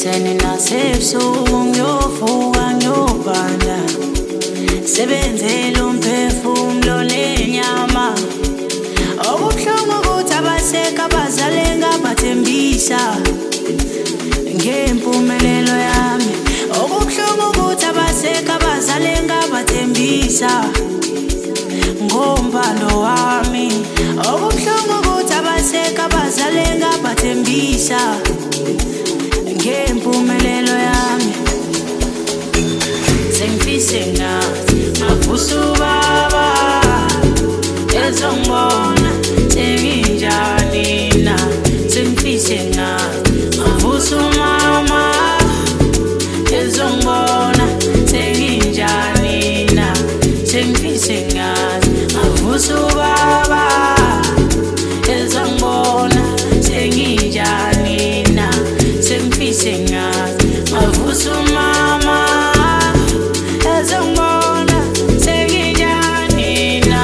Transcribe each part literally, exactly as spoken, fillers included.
Ekuseni nasebusuku ngiyovuka ngiyobhanda, sebenzela umphefumulo nenyama. Okubuhlungu ukuthi abaseka abazali ngabathembisa ngempumelelo yami. Okubuhlungu ukuthi abaseka abazali ngabathembisa ngombalo wami. Okubuhlungu ukuthi abaseka abazali ngabathembisa ngempumelelo yami. Sengifise ngathi mavusa ubaba ezongibona senginjani na. Sengifise ngathi mavusa umama ezongibona senginjani na. Sengifise ngathi mavusa ubaba ezongibona senginjani na. Sengifise ngathi mavusa umama ezongibona senginjani na.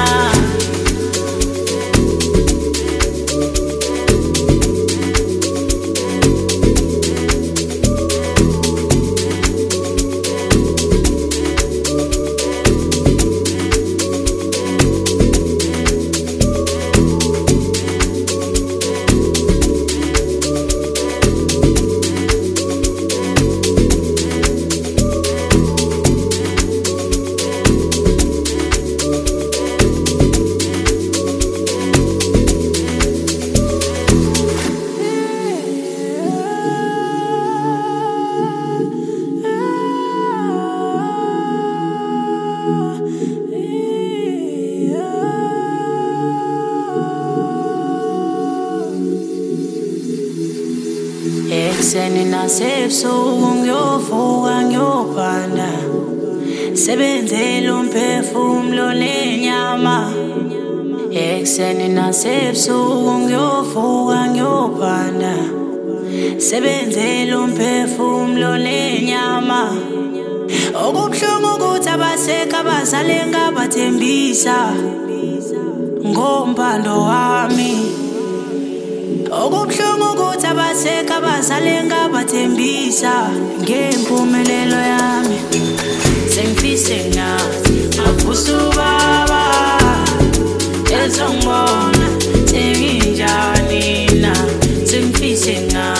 Ekuseni nasebusuku ngiyovuka ngiyobhanda, sebenzela umphefumulo nenyama. Ekuseni nasebusuku ngiyovuka ngiyobhanda, sebenzela umphefumulo nenyama. Okubuhlungu ukuthi abaseka abazali ngabathembisa ngombalo wami. Okubuhlungu ukuthi abaseka abazali ngabathembisa ngempumelelo yami. Sengifise ngathi mavusa ubaba ezongibona senginjani na. Sengifise ngathi